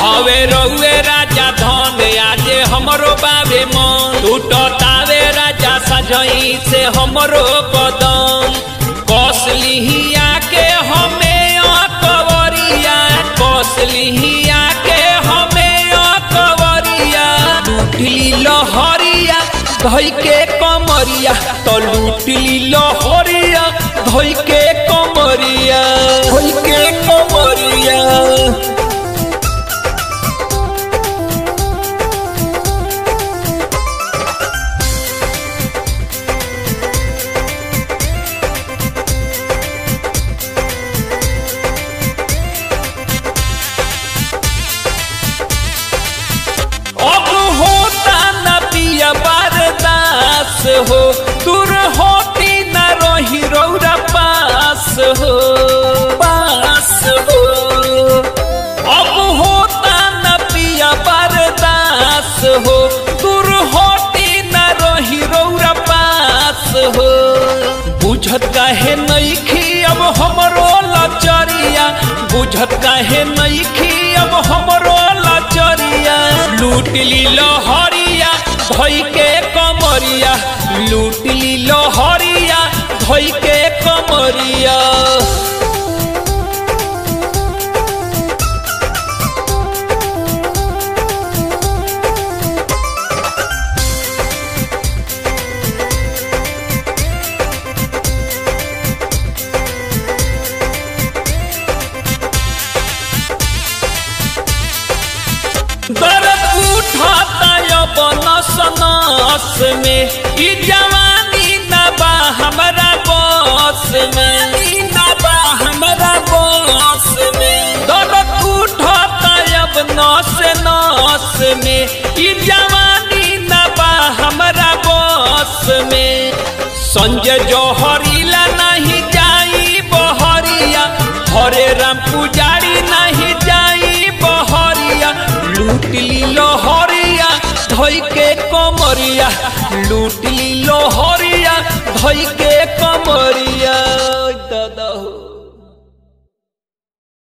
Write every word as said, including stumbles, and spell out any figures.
हवे रउए राजा धन आजे हमरो बाबे मन टूटतावे राजा सजई से हमरो बदन कौशलिया के हमें कवरिया कौशलिया के हमें कवरिया लूटली लहरिया धोई के कमरिया तो लूटली लहरिया धोई के कमरिया धोई के कमरिया हो दूर होती न रही रौरा पास हो पास हो अब होता न पिया बरदास हो दूर होती न रही रौरा पास हो बुझत काहे नइखी अब हमरो लचरिया बुझत काहे नइखी अब हमरो लचरिया लूटली लहरिया धोई के कमरिया लूटली लहरिया धोई के कमरिया दर्द उठाता अब नस नस में ई जवानी न बा हमरा बस में न बा हमरा बस में दर्द उठाता अब नस नस में ई जवानी न बा हमरा बस में संजय जौहरीला नहीं जाई बहरिया हरे राम पुजारी नहीं जाई बहरिया लूटली लहरिया धोई के कमरिया लूटली लहरिया धोई के कमरिया।